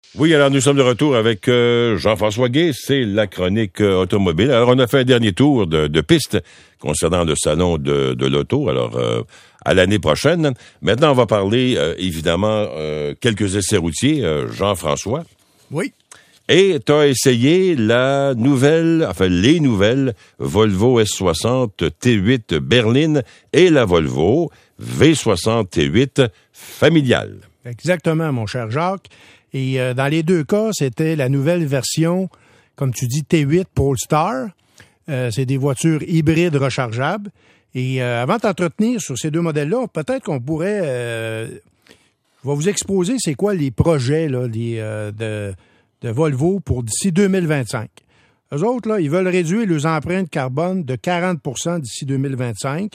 Oui, alors nous sommes de retour avec Jean-François Guay, c'est la chronique automobile. Alors on a fait un dernier tour de piste concernant le salon de l'auto, alors à l'année prochaine. Maintenant on va parler évidemment quelques essais routiers, Jean-François. Oui. Et tu as essayé les nouvelles Volvo S60 T8 berline et la Volvo V60 T8 familiale. Exactement, mon cher Jacques. Et dans les deux cas, c'était la nouvelle version, comme tu dis, T8 Polestar. C'est des voitures hybrides rechargeables. Et avant de t'entretenir sur ces deux modèles-là, peut-être qu'on pourrait... je vais vous exposer c'est quoi les projets là, de Volvo pour d'ici 2025. Eux autres, là, ils veulent réduire leurs empreintes carbone de 40% d'ici 2025.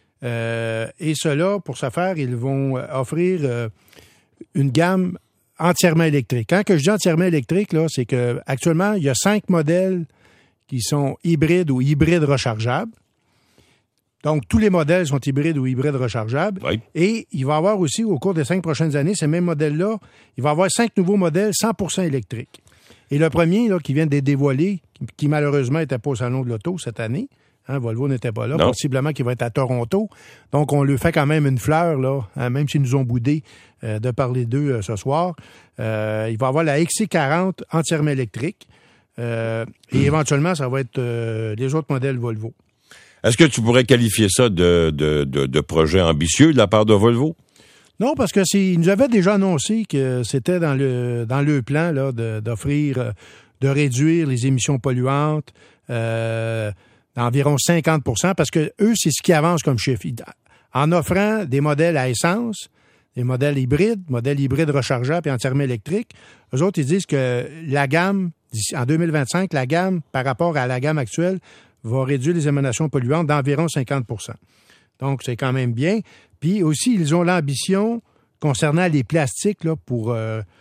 Et cela, pour ce faire, ils vont offrir une gamme entièrement électrique. Quand que je dis entièrement électrique, là, c'est que actuellement, il y a 5 modèles qui sont hybrides ou hybrides rechargeables. Donc, tous les modèles sont hybrides ou hybrides rechargeables. Oui. Et il va y avoir aussi, au cours des 5 prochaines années, ces mêmes modèles-là, il va y avoir 5 nouveaux modèles 100% électriques. Et le premier, là, qui vient d'être dévoilé, qui malheureusement n'était pas au Salon de l'Auto cette année, Volvo n'était pas là, non. Possiblement qu'il va être à Toronto. Donc, on lui fait quand même une fleur, là, même s'ils nous ont boudé de parler d'eux ce soir. Il va avoir la XC40 entièrement électrique. Et éventuellement, ça va être les autres modèles Volvo. Est-ce que tu pourrais qualifier ça de projet ambitieux de la part de Volvo? Non, parce que ils nous avaient déjà annoncé que c'était dans le plan là, d'offrir, de réduire les émissions polluantes d'environ 50%, parce que eux, c'est ce qui avance comme chiffre. En offrant des modèles à essence, des modèles hybrides rechargeables et entièrement électriques, eux autres, ils disent que la gamme, en 2025, la gamme, par rapport à la gamme actuelle, va réduire les émanations polluantes d'environ 50%. Donc, c'est quand même bien. Puis aussi, ils ont l'ambition, concernant les plastiques, là, pour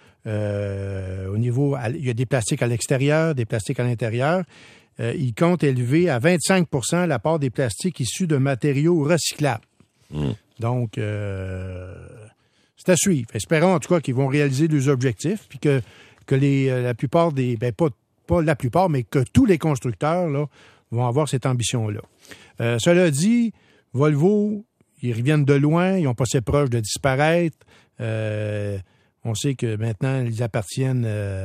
au niveau... Il y a des plastiques à l'extérieur, des plastiques à l'intérieur. Ils comptent élever à 25% la part des plastiques issus de matériaux recyclables. Donc, c'est à suivre. Espérons en tout cas qu'ils vont réaliser leurs objectifs, puis que la plupart des... pas la plupart, mais que tous les constructeurs là, vont avoir cette ambition-là. Cela dit, Volvo, ils reviennent de loin, ils ont passé proche de disparaître. On sait que maintenant, ils appartiennent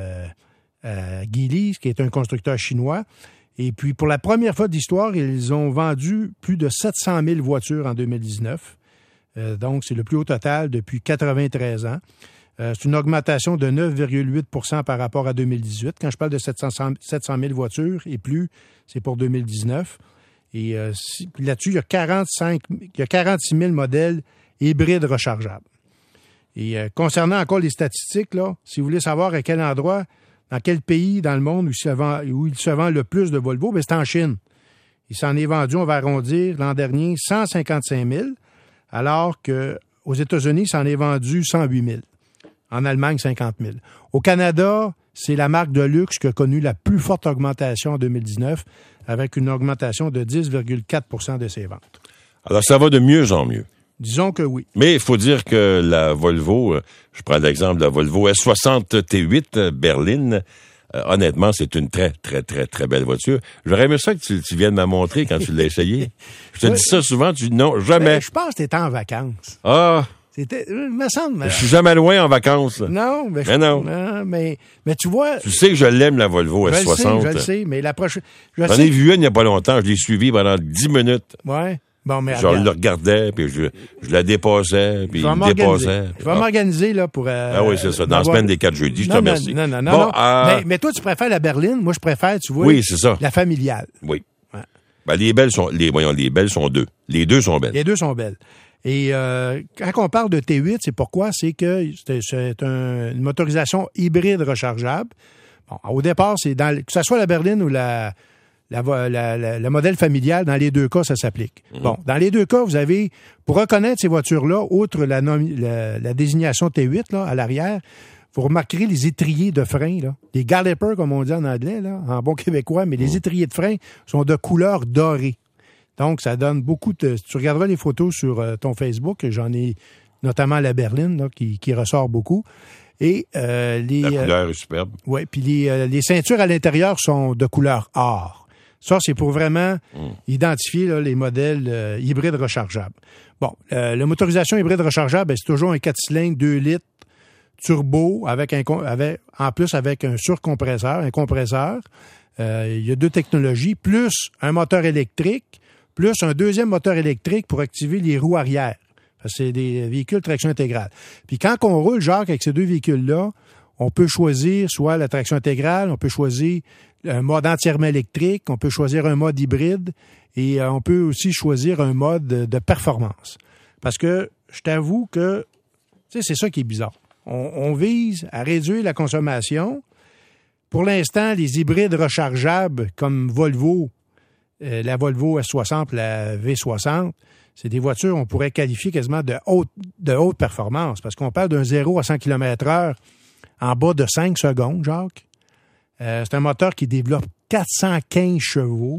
à Geely, qui est un constructeur chinois. Et puis, pour la première fois d'histoire, ils ont vendu plus de 700 000 voitures en 2019. Donc, c'est le plus haut total depuis 93 ans. C'est une augmentation de 9,8 % par rapport à 2018. Quand je parle de 700 000 voitures et plus, c'est pour 2019. Et là-dessus, il y a 46 000 modèles hybrides rechargeables. Et concernant encore les statistiques, là, si vous voulez savoir à quel endroit, dans quel pays dans le monde où il se vend le plus de Volvo, bien, c'est en Chine. Il s'en est vendu, on va arrondir, l'an dernier, 155 000, alors qu'aux États-Unis, il s'en est vendu 108 000. En Allemagne, 50 000. Au Canada, c'est la marque de luxe qui a connu la plus forte augmentation en 2019, avec une augmentation de 10,4 % de ses ventes. Alors, ça va de mieux en mieux. Disons que oui. Mais il faut dire que la Volvo, je prends l'exemple de la Volvo S60 T8 berline, honnêtement, c'est une très, très, très, très belle voiture. J'aurais aimé ça que tu viennes me montrer quand tu l'as essayé. Je te dis ça souvent, tu dis non, jamais. Je pense que t'étais en vacances. Ah! C'était, me semble. Je suis jamais loin en vacances. Non, mais mais tu vois. Tu sais que je l'aime, la Volvo S60. Je le sais, mais la prochaine. J'en ai vu une il n'y a pas longtemps, je l'ai suivie pendant 10 minutes. Ouais. Bon, mais je le regardais, puis je la dépassais, puis il me dépassait. Je vais m'organiser là pour... ah oui, c'est ça. Dans la semaine des 4 jeudis, je te remercie. Non. Bon, mais toi, tu préfères la berline. Moi, je préfère, tu vois... Oui, c'est ça. La familiale. Oui. Ouais. Ben, les belles sont deux. Les deux sont belles. Les deux sont belles. Et quand on parle de T8, c'est pourquoi? C'est que c'est une motorisation hybride rechargeable. Bon, au départ, c'est que ce soit la berline ou le modèle familial, dans les deux cas, ça s'applique. Bon, dans les deux cas, vous avez, pour reconnaître ces voitures-là, outre la désignation T8 là, à l'arrière, vous remarquerez les étriers de frein, là, les galipers, comme on dit en anglais, là, en bon québécois, mais les étriers de frein sont de couleur dorée. Donc, ça donne beaucoup de... Tu regarderas les photos sur ton Facebook, j'en ai notamment la berline là, qui ressort beaucoup. Et la couleur est superbe. Oui, puis les ceintures à l'intérieur sont de couleur or. Ça, c'est pour vraiment identifier là, les modèles hybrides rechargeables. Bon, la motorisation hybride rechargeable, c'est toujours un 4 cylindres, 2 litres, turbo, en plus avec un surcompresseur, un compresseur. Il y a 2 technologies, plus un moteur électrique, plus un deuxième moteur électrique pour activer les roues arrière. C'est des véhicules traction intégrale. Puis quand on roule, Jacques, avec ces 2 véhicules-là, on peut choisir soit la traction intégrale, on peut choisir un mode entièrement électrique, on peut choisir un mode hybride et on peut aussi choisir un mode de performance. Parce que je t'avoue que c'est ça qui est bizarre. On vise à réduire la consommation. Pour l'instant, les hybrides rechargeables comme Volvo, la Volvo S60, la V60, c'est des voitures on pourrait qualifier quasiment de haute performance parce qu'on parle d'un 0 à 100 km/h en bas de 5 secondes, Jacques. C'est un moteur qui développe 415 chevaux,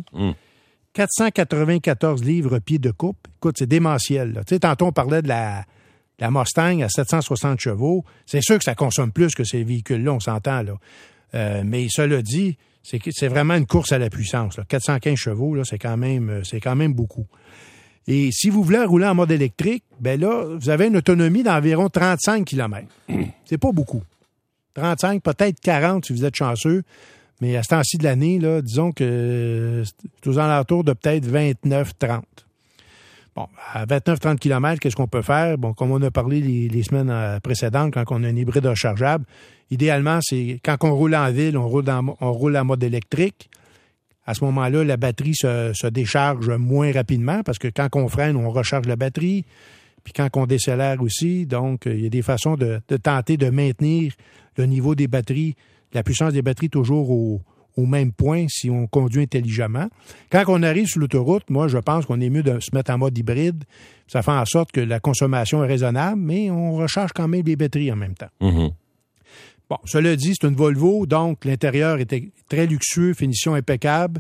494 livres pieds de coupe. Écoute, c'est démentiel. Tu sais, tantôt, on parlait de la Mustang à 760 chevaux. C'est sûr que ça consomme plus que ces véhicules-là, on s'entend, là. Mais cela dit, c'est vraiment une course à la puissance, là. 415 chevaux, là, c'est quand même beaucoup. Et si vous voulez rouler en mode électrique, ben là, vous avez une autonomie d'environ 35 km. C'est pas beaucoup. 35, peut-être 40 si vous êtes chanceux. Mais à ce temps-ci de l'année, là, disons que c'est aux alentours de peut-être 29-30. Bon, à 29-30 km, qu'est-ce qu'on peut faire? Bon, comme on a parlé les semaines précédentes, quand on a un hybride rechargeable, idéalement, c'est quand on roule en ville, on roule en mode électrique. À ce moment-là, la batterie se décharge moins rapidement parce que quand on freine, on recharge la batterie. Puis quand on décélère aussi, donc il y a des façons de tenter de maintenir le niveau des batteries, la puissance des batteries toujours au même point si on conduit intelligemment. Quand on arrive sur l'autoroute, moi, je pense qu'on est mieux de se mettre en mode hybride. Ça fait en sorte que la consommation est raisonnable, mais on recharge quand même les batteries en même temps. Mm-hmm. Bon, cela dit, c'est une Volvo, donc l'intérieur était très luxueux, finition impeccable.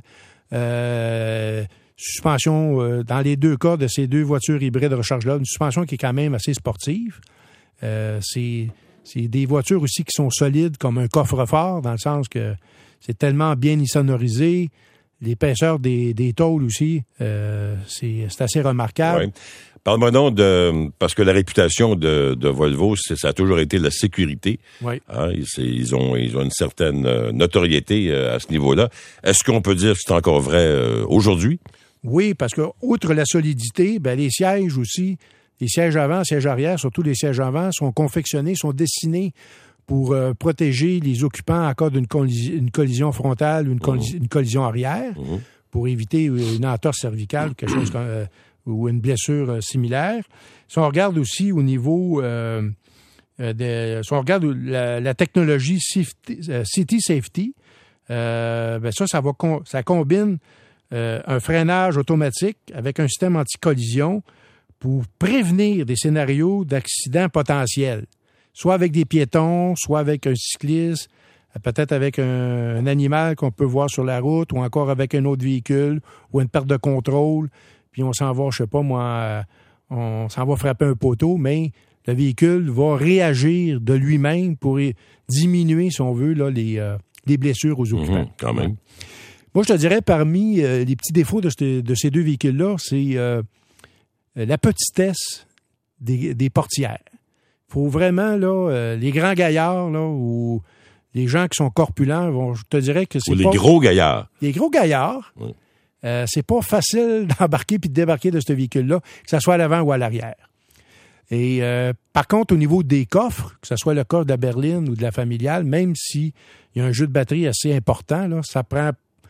Suspension, dans les 2 cas de ces 2 voitures hybrides rechargeables, une suspension qui est quand même assez sportive. C'est des voitures aussi qui sont solides comme un coffre-fort, dans le sens que c'est tellement bien sonorisé. L'épaisseur des tôles aussi, c'est assez remarquable. Ouais. Parle-moi donc parce que la réputation de Volvo, ça a toujours été la sécurité. Oui. Hein, ils ont une certaine notoriété à ce niveau-là. Est-ce qu'on peut dire que c'est encore vrai aujourd'hui? Oui, parce que outre la solidité, ben les sièges aussi, les sièges avant, sièges arrière, surtout les sièges avant, sont confectionnés, sont dessinés pour protéger les occupants en cas d'une collision frontale ou une collision arrière, pour éviter une entorse cervicale, quelque chose ou une blessure similaire. Si on regarde aussi au niveau si on regarde la technologie City Safety, ben ça combine un freinage automatique avec un système anti-collision pour prévenir des scénarios d'accidents potentiels, soit avec des piétons, soit avec un cycliste, peut-être avec un animal qu'on peut voir sur la route, ou encore avec un autre véhicule, ou une perte de contrôle, puis on s'en va, je sais pas moi, on s'en va frapper un poteau, mais le véhicule va réagir de lui-même pour diminuer, si on veut, là, les blessures aux occupants. Quand même. Moi, je te dirais, parmi les petits défauts de ces 2 véhicules-là, c'est la petitesse des portières. Il faut vraiment, là, les grands gaillards, là, ou les gens qui sont corpulents, je te dirais que c'est ou les gros gaillards. Les gros gaillards, oui. C'est pas facile d'embarquer puis de débarquer de ce véhicule-là, que ce soit à l'avant ou à l'arrière. Et par contre, au niveau des coffres, que ce soit le coffre de la berline ou de la familiale, même s'il y a un jeu de batterie assez important, là, ça prend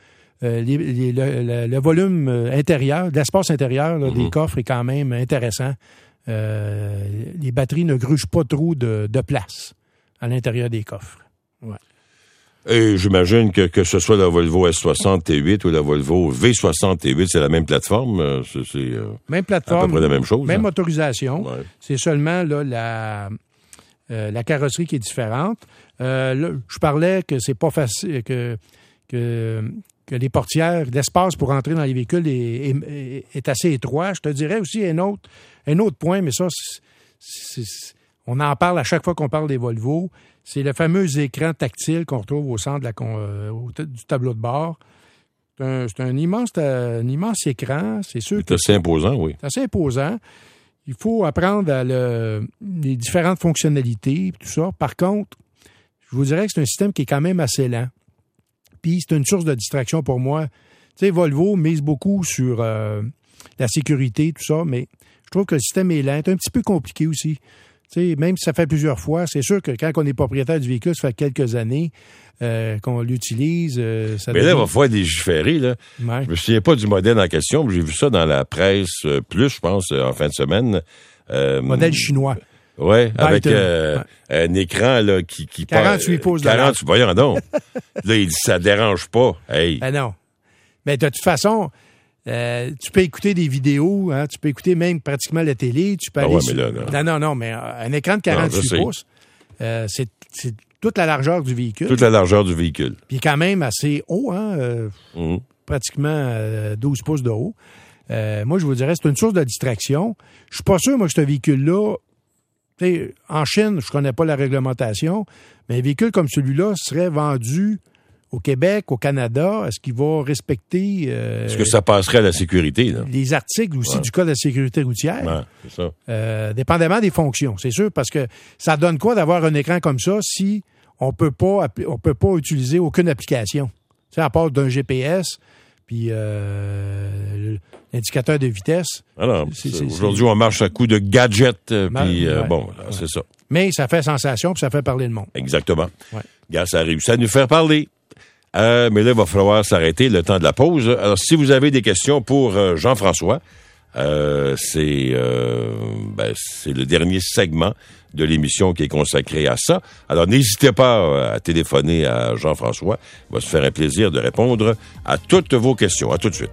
le volume intérieur, l'espace intérieur là, des coffres est quand même intéressant. Les batteries ne grugent pas trop de place à l'intérieur des coffres. Ouais. Et j'imagine que ce soit la Volvo S68 ou la Volvo V68, c'est la même plateforme. Même plateforme. À peu près la même chose. Même motorisation. Ouais. C'est seulement là, la carrosserie qui est différente. Là, je parlais que c'est pas facile, que les portières, l'espace pour entrer dans les véhicules est assez étroit. Je te dirais aussi un autre point, mais ça, On en parle à chaque fois qu'on parle des Volvo. C'est le fameux écran tactile qu'on retrouve au centre du tableau de bord. C'est un immense écran. C'est sûr c'est assez imposant, oui. C'est assez imposant. Il faut apprendre les différentes fonctionnalités, tout ça. Par contre, je vous dirais que c'est un système qui est quand même assez lent. Puis c'est une source de distraction pour moi. Tu sais, Volvo mise beaucoup sur la sécurité, tout ça, mais je trouve que le système est lent, un petit peu compliqué aussi. Tu sais, même si ça fait plusieurs fois, c'est sûr que quand on est propriétaire du véhicule, ça fait quelques années qu'on l'utilise. Mais là, il va falloir légiférer, là. Ouais. Je me souviens pas du modèle en question, mais j'ai vu ça dans la presse plus, je pense, en fin de semaine. Modèle chinois. Oui, avec un écran là, qui 48 pouces de 40, voyons donc. Là, il dit ça dérange pas. Hey. Ben non. Mais de toute façon, tu peux écouter des vidéos, hein, tu peux écouter même pratiquement la télé, tu peux aller mais là, Non, mais un écran de 48 pouces, c'est toute la largeur du véhicule. Toute la largeur du véhicule. Puis quand même assez haut, hein, pratiquement 12 pouces de haut. Moi, je vous dirais, c'est une source de distraction. Je suis pas sûr, moi, que ce véhicule-là, en Chine, je connais pas la réglementation, mais un véhicule comme celui-là serait vendu au Québec, au Canada. Est-ce qu'il va respecter... Est-ce que ça passerait à la sécurité, là? Les articles aussi du Code de la sécurité routière. Ouais, c'est ça. Dépendamment des fonctions, c'est sûr, parce que ça donne quoi d'avoir un écran comme ça si on peut pas utiliser aucune application? Tu sais, à part d'un GPS, puis l'indicateur de vitesse. Alors, aujourd'hui, on marche à coup de gadgets, puis c'est ça. Mais ça fait sensation, puis ça fait parler le monde. Exactement. Ouais. Regarde, ça a réussi à nous faire parler. Mais là, il va falloir s'arrêter le temps de la pause. Alors, si vous avez des questions pour Jean-François, c'est le dernier segment de l'émission qui est consacré à ça. Alors, n'hésitez pas à téléphoner à Jean-François. Il va se faire un plaisir de répondre à toutes vos questions. À tout de suite.